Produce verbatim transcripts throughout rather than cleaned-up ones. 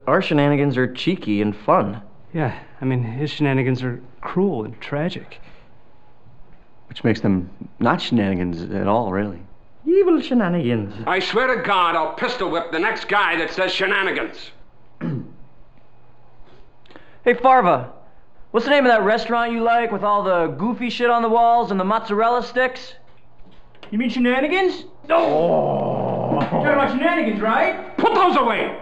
our shenanigans are cheeky and fun. Yeah, I mean, his shenanigans are cruel and tragic. Which makes them not shenanigans at all, really. Evil shenanigans. I swear to God, I'll pistol whip the next guy that says shenanigans. Hey, Farva, what's the name of that restaurant you like with all the goofy shit on the walls and the mozzarella sticks? You mean shenanigans? Oh! You're talking about shenanigans, right? Put those away!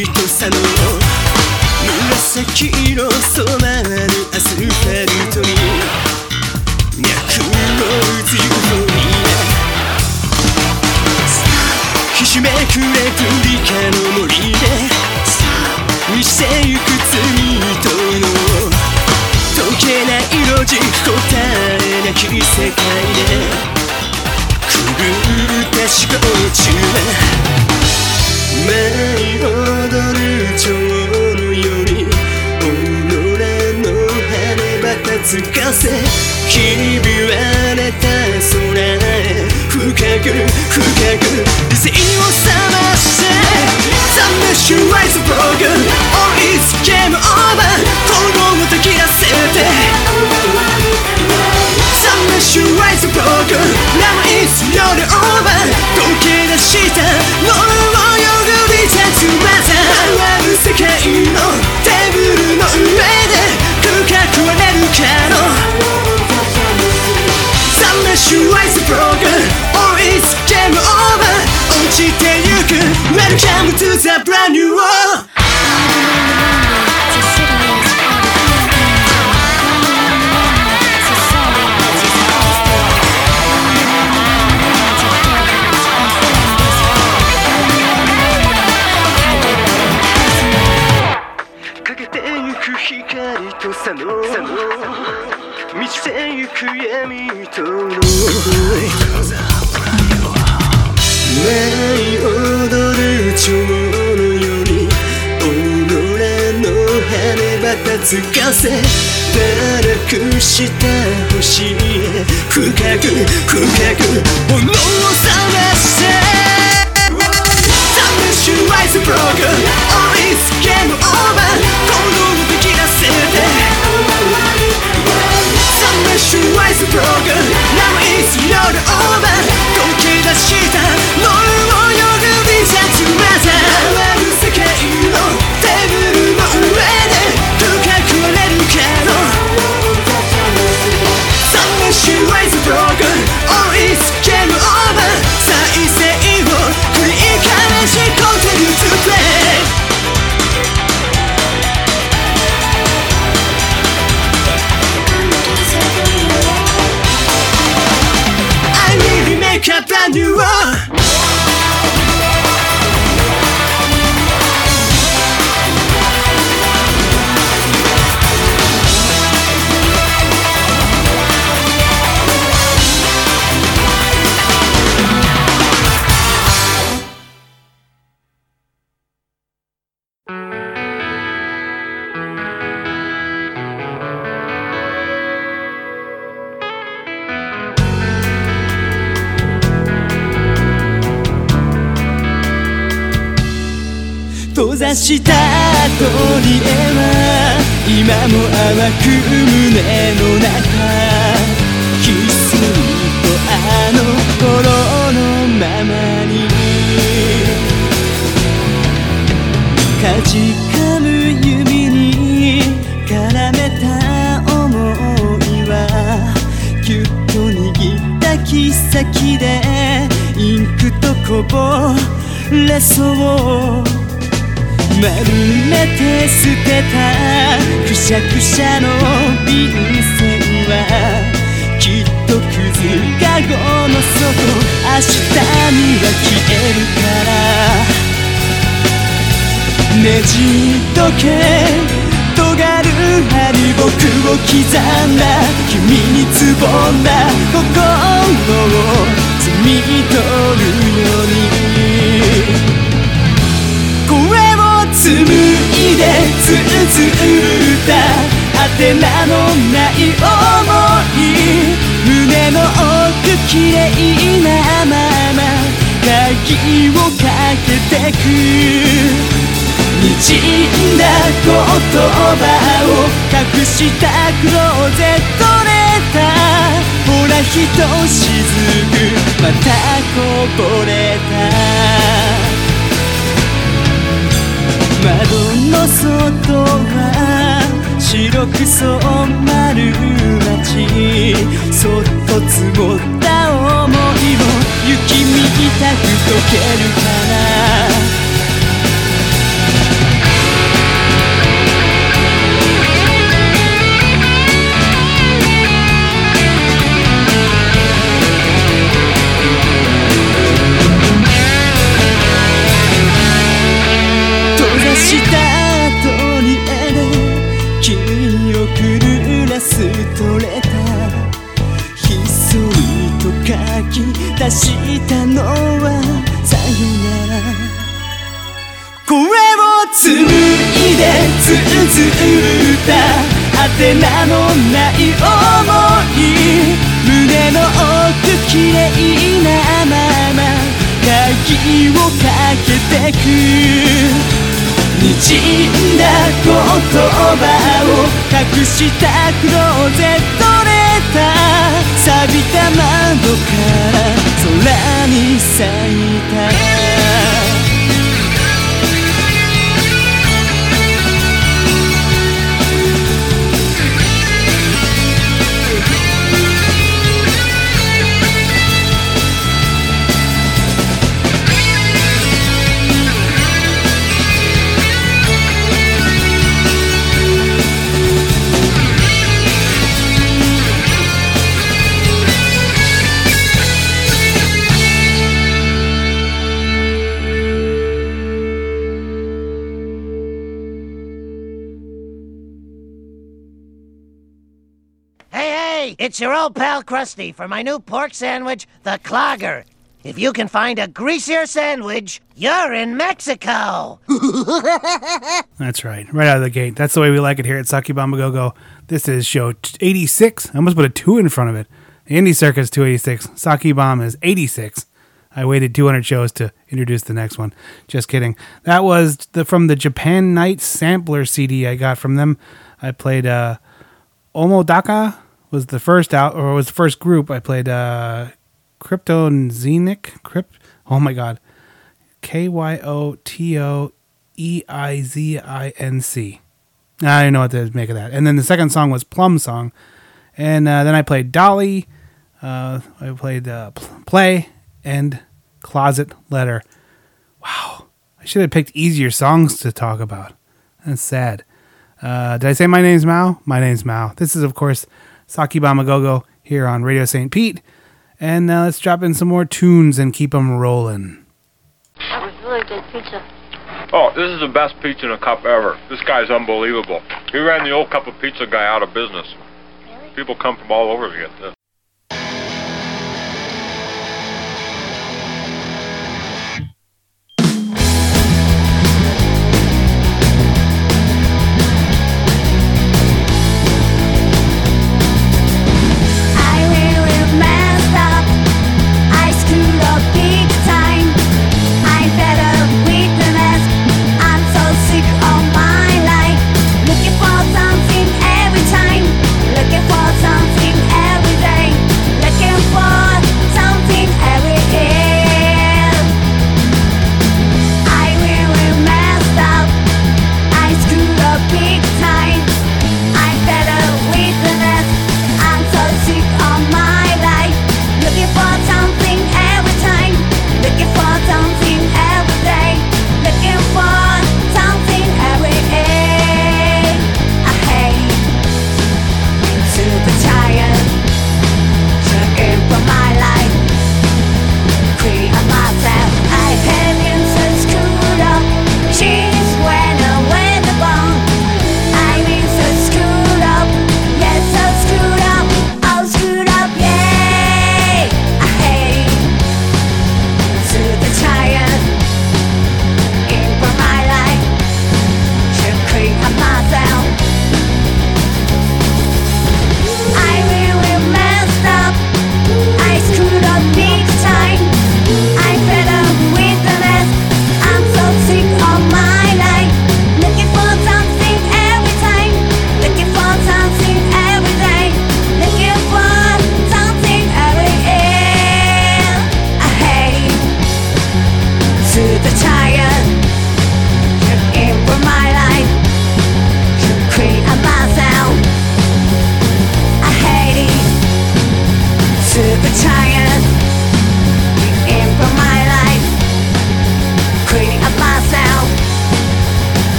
とさの紫色染まるアスファルトに脈を打つユーフォニアひしめくレプリカの森で満ちてゆく罪との溶けないロジック答えなき世界で狂った思考中舞い踊る蝶のように己の羽ばたつかせひび割れた空へ深く深く理性を覚まして The mission is broken All is game over 心を解き出せて The mission is broken Now it's not over 溶け出したものを汚り立つまたある世界のテーブルの上で空間割れるかの The mission is broken All is game over 落ちてゆく Welcome to the brand new world光とさの満ちてゆく闇との舞い踊る蝶のように己の羽ばたつかせ堕落した星へ深く深く炎を覚まして The mission is broken All is game over 行動をできなせて The mission is broken Now it's not over 溶け出したものを汚り立つまたある世界のテーブルの上で深く割れるかの The mission is broken All is game over 再生を繰り返し Continue to play I really make a brand new world閉ざしたアトリエは今も淡く胸の中ひっそりとあの頃のままにかじかむ指に絡めた想いはぎゅっと握った切っ先でインクとこぼれそう丸めて捨てたくしゃくしゃの便箋はきっとくずかごの底明日には消えるからねじっとけ尖る針僕を刻んだ君につぼんだ心を摘み取るように紡いで綴った果て名のない想い胸の奥きれいなまま鍵をかけてく滲んだ言葉を隠したクローゼットレターほらひとしずくまたこぼれた窓の外は白く染まる街そっと積もった想いを雪みたく溶けるかなった果て名のない想い胸の奥きれいなまま鍵をかけてく滲んだ言葉を隠したクローゼットレター錆びた窓から空に咲いた It's your old pal Krusty for my new pork sandwich, the Clogger. If you can find a greasier sandwich, you're in Mexico. That's right. Right out of the gate. That's the way we like it here at Saki Bamba Go-Go. This is show eighty-six. I almost put a two in front of it. The Indie Circus two eighty-six. Saki Bomb is eighty-six. I waited two hundred shows to introduce the next one. Just kidding. That was the, from the Japan Night Sampler C D I got from them. I played uh, Omodaka. Was the first out, or was the first group. I played uh, Cryptozenic. Crypt. Oh my God. K Y O T O E I Z I N C. I didn't know what to make of that. And then the second song was Plum Song. And uh, then I played Dolly. Uh, I played uh, Play and Closet Letter. Wow. I should have picked easier songs to talk about. That's sad. Uh, did I say my name's Mao? My name's Mao. This is, of course, Saki Bamba Go-Go here on Radio Saint Pete. And uh, let's drop in some more tunes and keep them rolling. That was really good pizza. Oh, this is the best pizza in a cup ever. This guy's unbelievable. He ran the old cup of pizza guy out of business. Really? People come from all over to get this. Looking for something every day.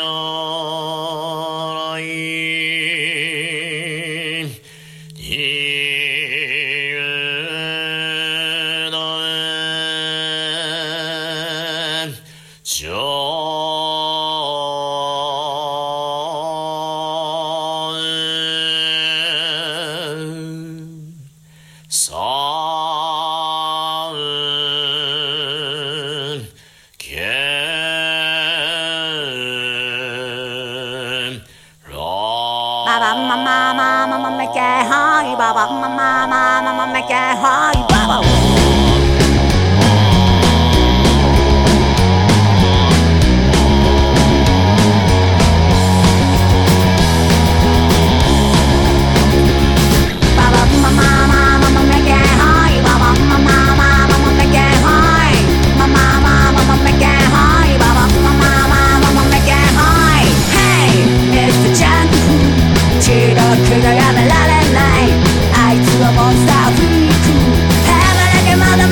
やめられないあいつはモンスターフリーク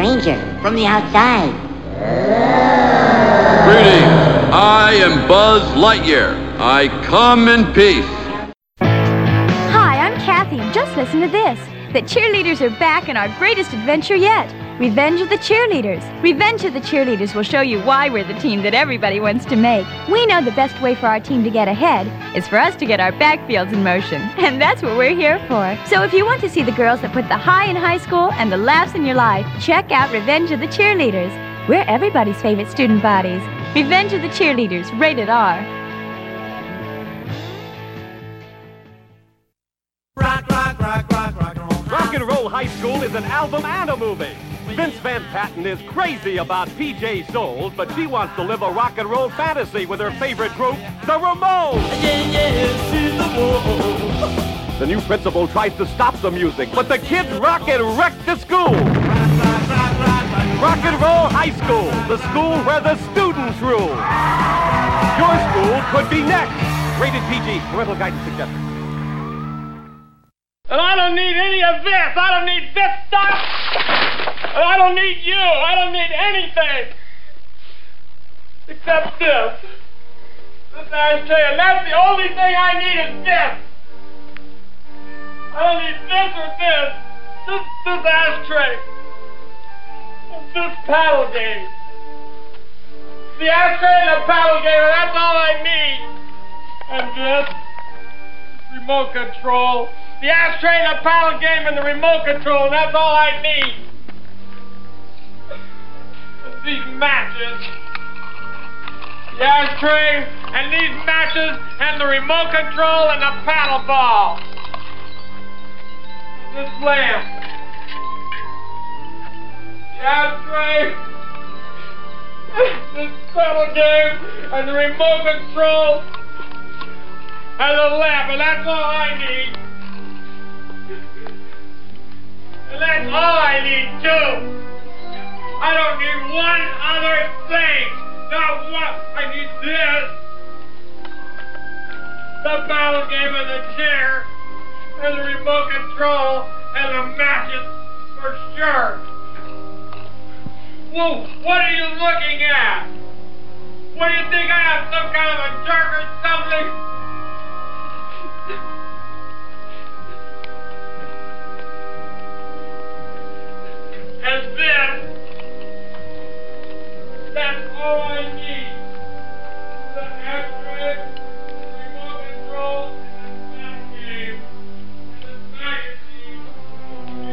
danger from the outside. Greetings. I am Buzz Lightyear. I come in peace. Hi, I'm Kathy, and just listen to this. The cheerleaders are back in our greatest adventure yet. Revenge of the Cheerleaders. Revenge of the Cheerleaders will show you why we're the team that everybody wants to make. We know the best way for our team to get ahead is for us to get our backfields in motion. And that's what we're here for. So if you want to see the girls that put the high in high school and the laughs in your life, check out Revenge of the Cheerleaders. We're everybody's favorite student bodies. Revenge of the Cheerleaders, rated R. Rock, rock, rock, rock, rock, and roll. Rock and Roll High School is an album and a movie. Vince Van Patten is crazy about P J Souls, but she wants to live a rock and roll fantasy with her favorite group, the Ramones. Yeah, yeah, she's the wall. The new principal tries to stop the music, but the kids rock and wreck the school. Rock, rock, rock, rock, rock and Roll High School, the school where the students rule. Your school could be next. Rated P G. Parental guidance suggested. And I don't need any of this. I don't need this stuff. And I don't need you. I don't need anything. Except this. This ashtray. And that's the only thing I need is this. I don't need this or this. Just this ashtray. And this paddle game. The ashtray and the paddle game, and that's all I need. And this. Remote control. The ashtray and the paddle game and the remote control, and that's all I need. And these matches. The ashtray and these matches and the remote control and the paddle ball. This lamp. The ashtray. This paddle game and the remote control and the lamp, and that's all I need. And that's all I need, too. I don't need one other thing. Not one. I need this. The battle game and the chair. And the remote control. And the matches for sure. Whoa, what are you looking at? What do you think I am, some kind of a jerk or something? And this, that's all I need. The asterisk, the remote control, and the sound game, and the magazine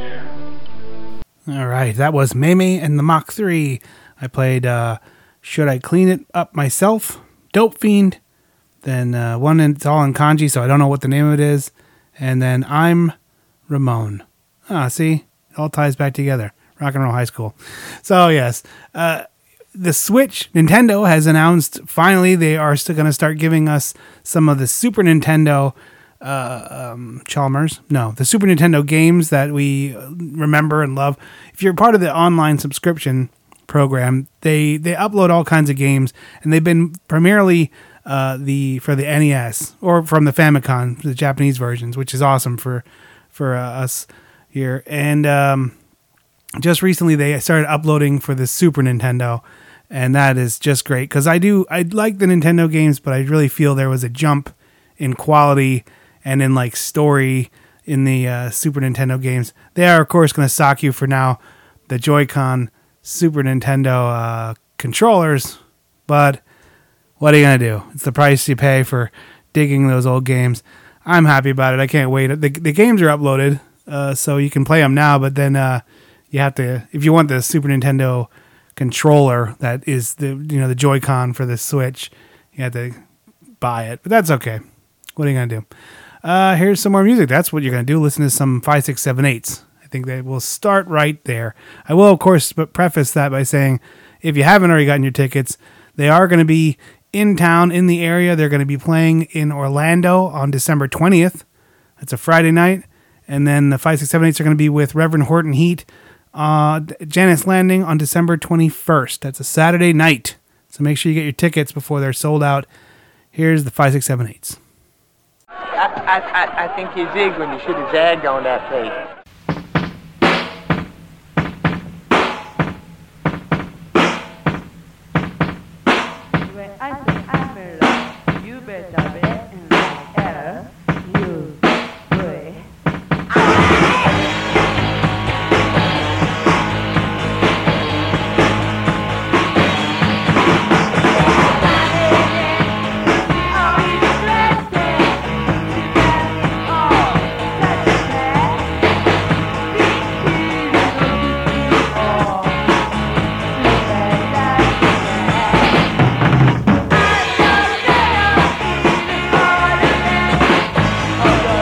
here. All right, that was Maymay and the Mach three. I played uh, Should I Clean It Up Myself, Dope Fiend, then uh, one, in, it's all in kanji, so I don't know what the name of it is, and then I'm Ramon. Ah, see? It all ties back together. Rock and Roll High School. So, yes. Uh, the Switch, Nintendo has announced finally they are still going to start giving us some of the Super Nintendo uh, um, Chalmers. No, the Super Nintendo games that we remember and love. If you're part of the online subscription program, they, they upload all kinds of games, and they've been primarily uh, the for the N E S or from the Famicom, the Japanese versions, which is awesome for, for uh, us here. And... Um, Just recently, they started uploading for the Super Nintendo, and that is just great because I do I like the Nintendo games, but I really feel there was a jump in quality and in like story in the uh, Super Nintendo games. They are, of course, going to sock you for now the Joy-Con Super Nintendo uh, controllers, but what are you going to do? It's the price you pay for digging those old games. I'm happy about it. I can't wait. The, the games are uploaded, uh, so you can play them now, but then. Uh, You have to, if you want the Super Nintendo controller that is the, you know, the Joy-Con for the Switch, you have to buy it. But that's okay. What are you going to do? Uh, here's some more music. That's what you're going to do. Listen to some five, six, seven, eights. I think they will start right there. I will, of course, preface that by saying, if you haven't already gotten your tickets, they are going to be in town, in the area. They're going to be playing in Orlando on December twentieth. That's a Friday night. And then the five, six, seven, eights are going to be with Reverend Horton Heat, Uh, Janice Landing on December twenty-first. That's a Saturday night. So make sure you get your tickets before they're sold out. Here's the five, six, seven, eights. I, I, I, I think you zigged when you should have zagged on that place. When I say I'm in love, you better bet in like L. You, boy. Oh,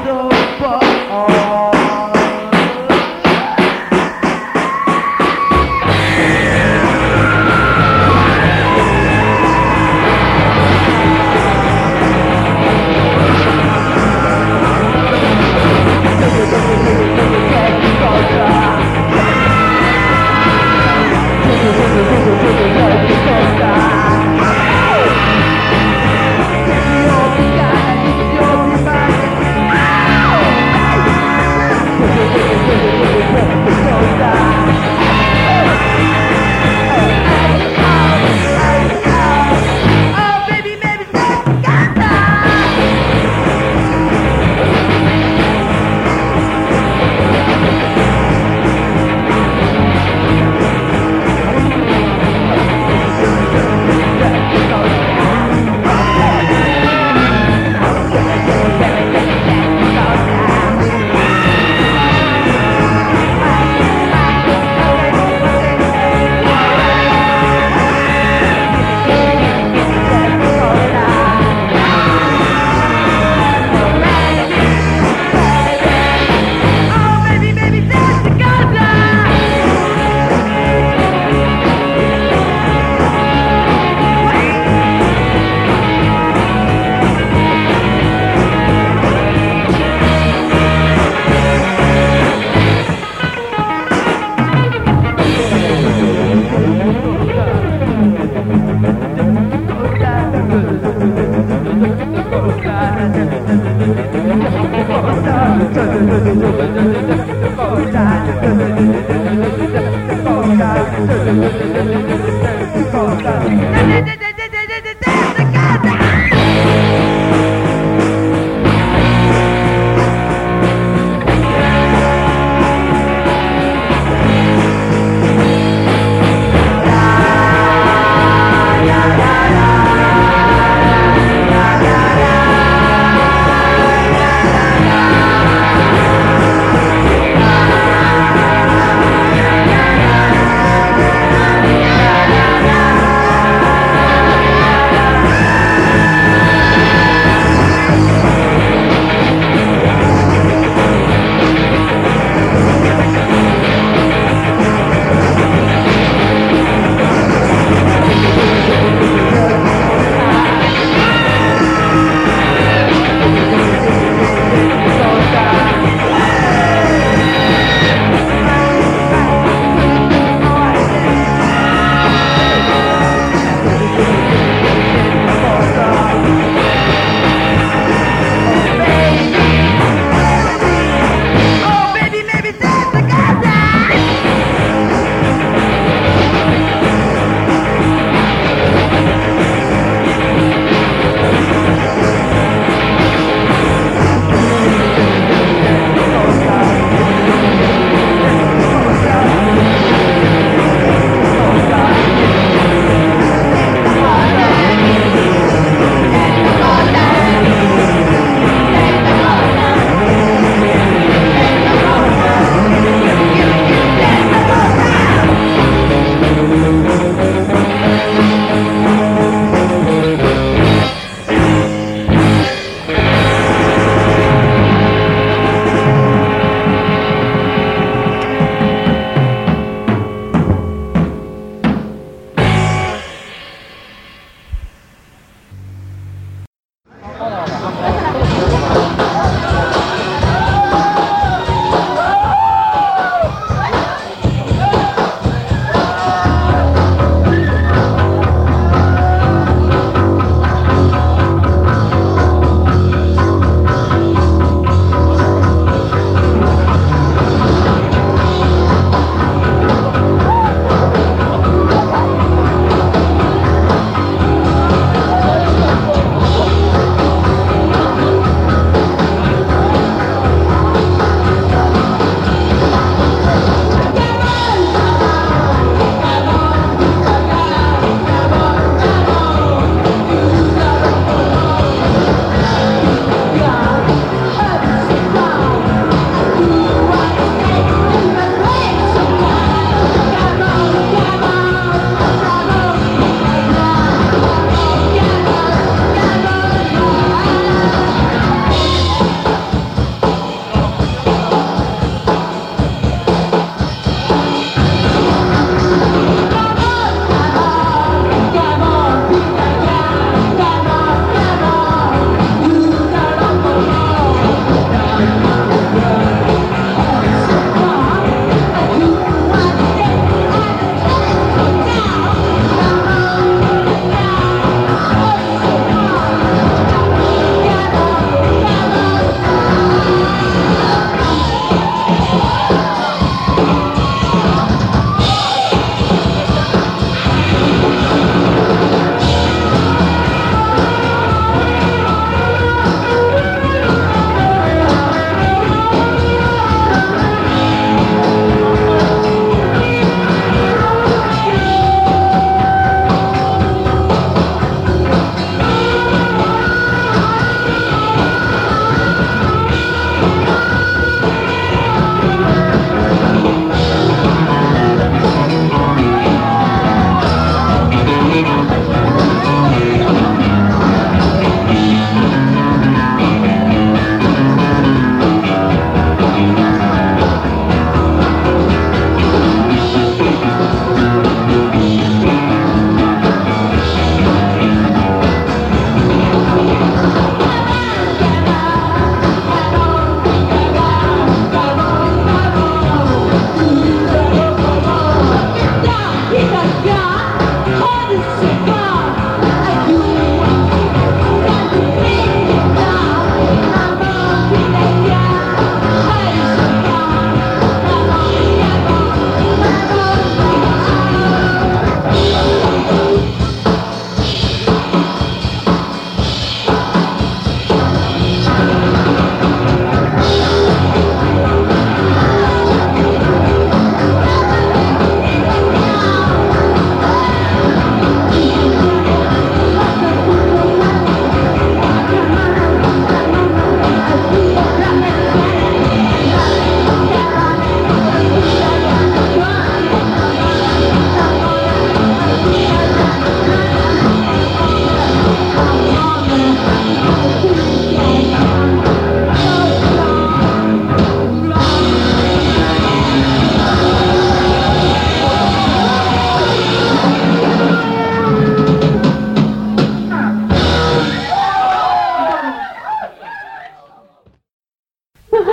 Bye.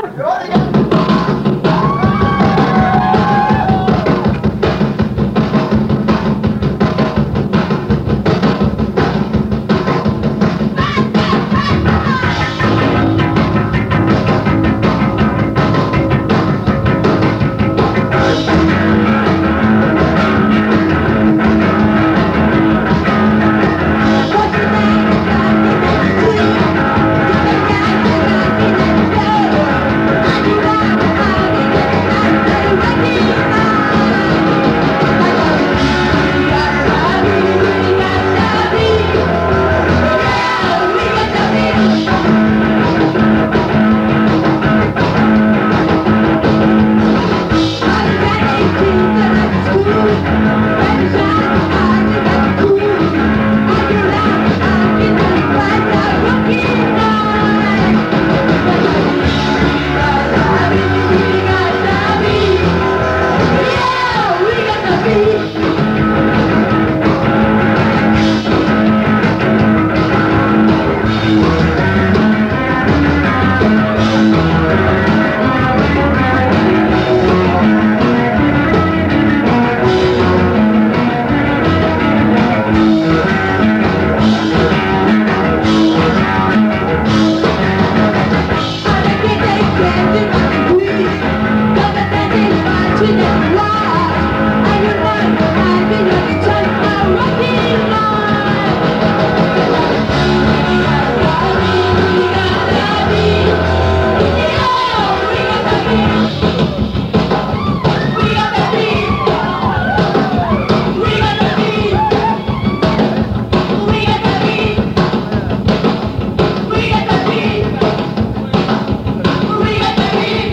We got the beat.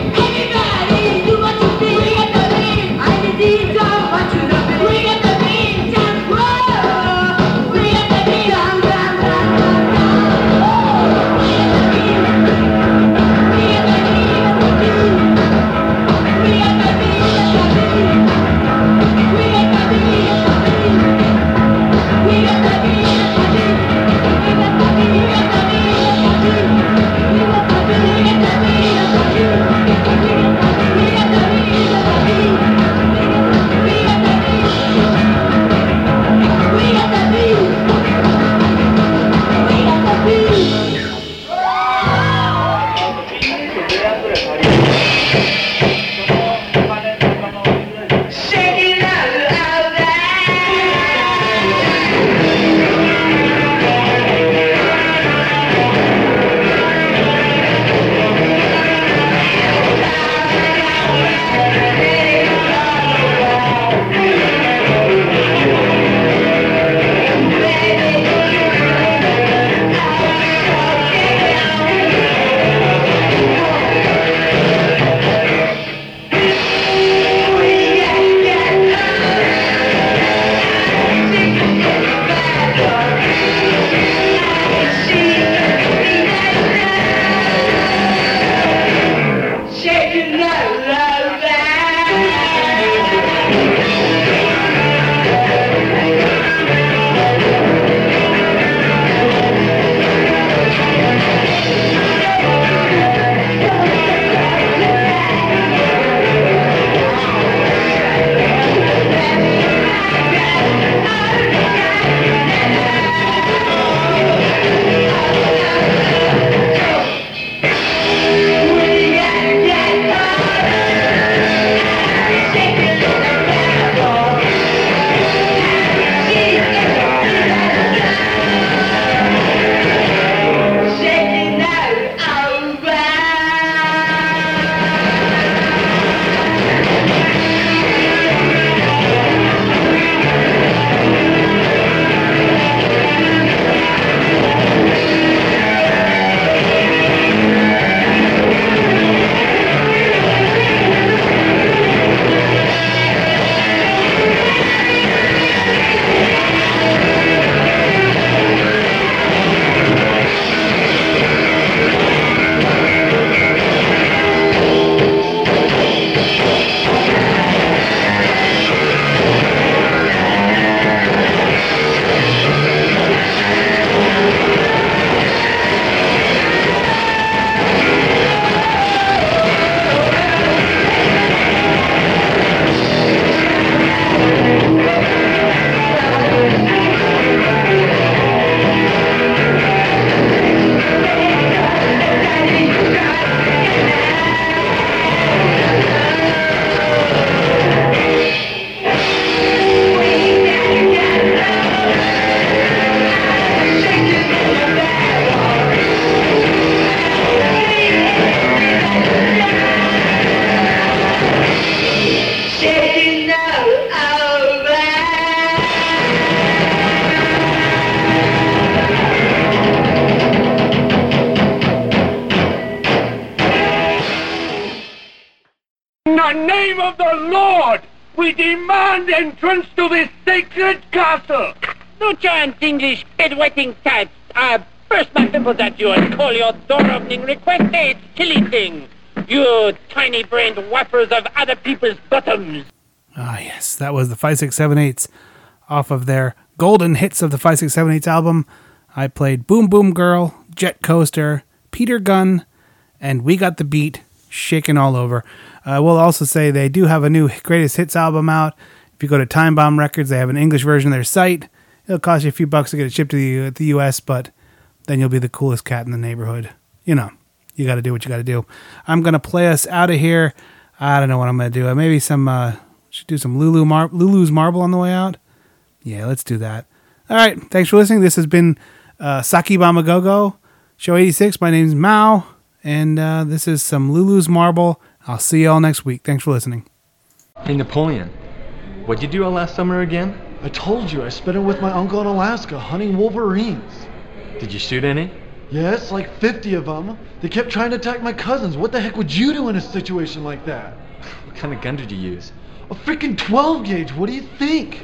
the name of the Lord, we demand entrance to this sacred castle. Nonchalant English bedwetting types. I burst my pimples at you and call your door-opening request a silly thing. You tiny-brained whappers of other people's bottoms. Ah, yes, that was the five six seven eights off of their golden hits of the five six seven eights album. I played Boom Boom Girl, Jet Coaster, Peter Gunn, and We Got the Beat, Shaking All Over. I uh, will also say they do have a new greatest hits album out. If you go to Time Bomb Records, they have an English version of their site. It'll cost you a few bucks to get it shipped to the, the U S, but then you'll be the coolest cat in the neighborhood. You know, you got to do what you got to do. I'm going to play us out of here. I don't know what I'm going to do. Maybe some, uh, should do some Lulu Mar- Lulu's Marble on the way out. Yeah, let's do that. All right, thanks for listening. This has been uh, Saki Bama Go-Go, Show eighty-six. My name's Mao, and uh, this is some Lulu's Marble. I'll see you all next week. Thanks for listening. Hey, Napoleon, what'd you do all last summer again? I told you, I spent it with my uncle in Alaska hunting wolverines. Did you shoot any? Yes, like fifty of them. They kept trying to attack my cousins. What the heck would you do in a situation like that? What kind of gun did you use? A freaking twelve gauge. What do you think?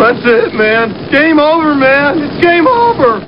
That's it, man. Game over, man. It's game over.